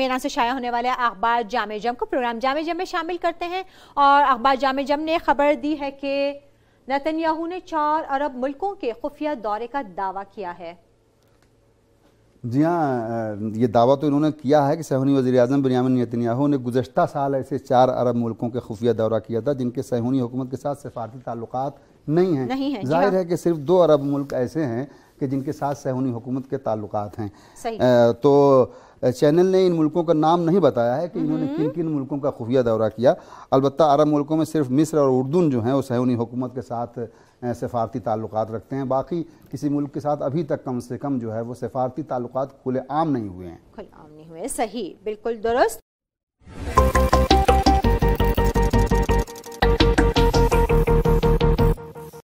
Iran से शाया होने वाले अखबार जामे जम को प्रोग्राम जामे जम में शामिल करते हैं। और अखबार जामे जम ने खबर दी है कि नेतन्याहू ने 4 अरब मुल्कों के खुफिया दौरे का दावा किया है। जी हाँ, ये दावा तो इन्होंने किया है कि सहूनी वज़ीर आज़म बिन्यामिन नेतन्याहू ने गुज़श्ता साल ऐसे 4 अरब मुल्कों के खुफिया दौरा किया था जिनके सहूनी हुकूमत के साथ सफारती ताल्लुकात नहीं हैं। जाहिर है कि सिर्फ 2 अरब मुल्क ऐसे हैं कि जिनके साथ सहूनी हुकूमत के ताल्लुकात हैं। तो चैनल ने इन मुल्कों का नाम नहीं बताया है कि इन्होंने किन किन मुल्कों का खुफिया दौरा किया। अलबत्ता अरब मुल्कों में सिर्फ मिस्र और उर्दून जो हैं वो सहूनी हुकूमत के साथ सफारती ताल्लुकात रखते हैं। बाकी किसी मुल्क के साथ अभी तक कम से कम जो है वो सफारती ताल्लुकात खुले आम नहीं हुए हैं। खुले आम नहीं हुए, सही, बिल्कुल दुरुस्त।